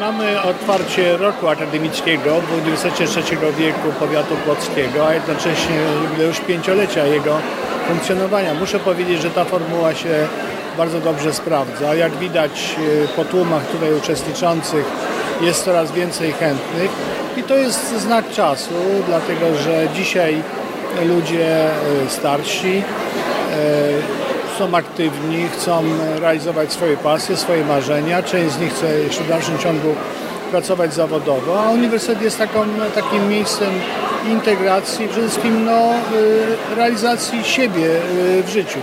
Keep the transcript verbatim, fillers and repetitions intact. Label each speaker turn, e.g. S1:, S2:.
S1: Mamy otwarcie roku akademickiego w Uniwersytecie Trzeciego Wieku Powiatu Płockiego, a jednocześnie już pięciolecia jego funkcjonowania. Muszę powiedzieć, że ta formuła się bardzo dobrze sprawdza. Jak widać po tłumach tutaj uczestniczących jest coraz więcej chętnych i to jest znak czasu, dlatego że dzisiaj ludzie starsi są aktywni, chcą realizować swoje pasje, swoje marzenia. Część z nich chce jeszcze w dalszym ciągu pracować zawodowo, a uniwersytet jest taką, takim miejscem integracji, przede wszystkim no, realizacji siebie w życiu.